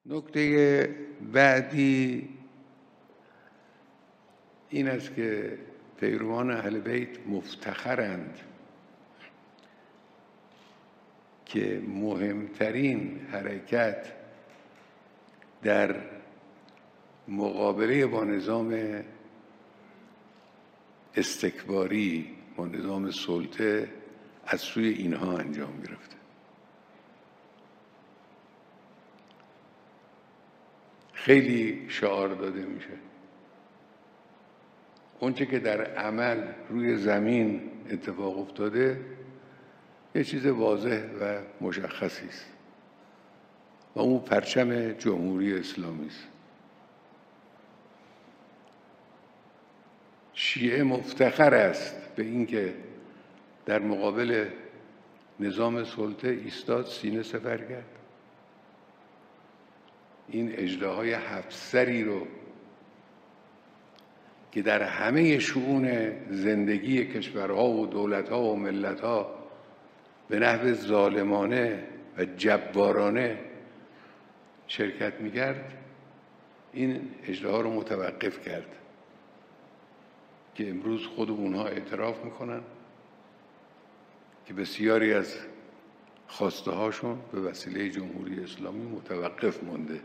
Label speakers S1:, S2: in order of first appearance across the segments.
S1: نکته بعدی این است که پیروان اهل بیت مفتخرند که مهمترین حرکت در مقابله با نظام استکباری با نظام سلطه از سوی اینها انجام گرفته. خیلی شعار داده میشه. اونچه که در عمل روی زمین اتفاق افتاده یه چیز واضح و مشخصی است و اون پرچم جمهوری اسلامی است. شیعه مفتخر است به اینکه در مقابل نظام سلطه ایستاد، سینه سپر کرد. این اژدهای 7 سری رو که در همه شؤون زندگی کشورها و دولتها و ملتها به نحو ظالمانه و جبارانه شرکت می‌کرد، این اژدها رو متوقف کرد که امروز خود اونها اعتراف میکنن که بسیاری از خواسته هاشون به وسیله جمهوری اسلامی متوقف مونده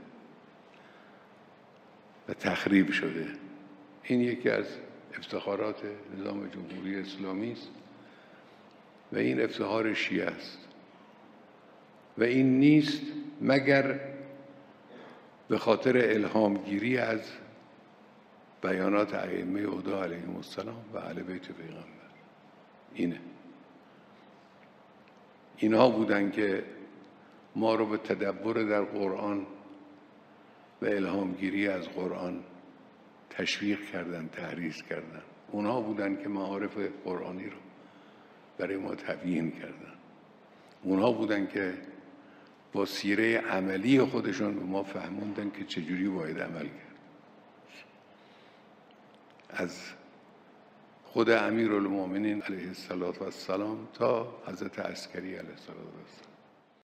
S1: و تخریب شده. این یکی از افتخارات نظام جمهوری اسلامی است و این افتخار شیعه است و این نیست مگر به خاطر الهامگیری از بیانات ائمه هدی علیهم السلام و اهل بیت پیغمبر. اینها بودن که ما رو به تدبر در قرآن و الهامگیری از قرآن تشویق کردن، تحریض کردن. اونها بودن که معارف قرآنی رو برای ما تبیین کردن. اونها بودن که با سیره عملی خودشون به ما فهموندن که چجوری باید عمل کرد. از خود امیرالمؤمنین علیه السلام تا حضرت عسکری علیه السلام.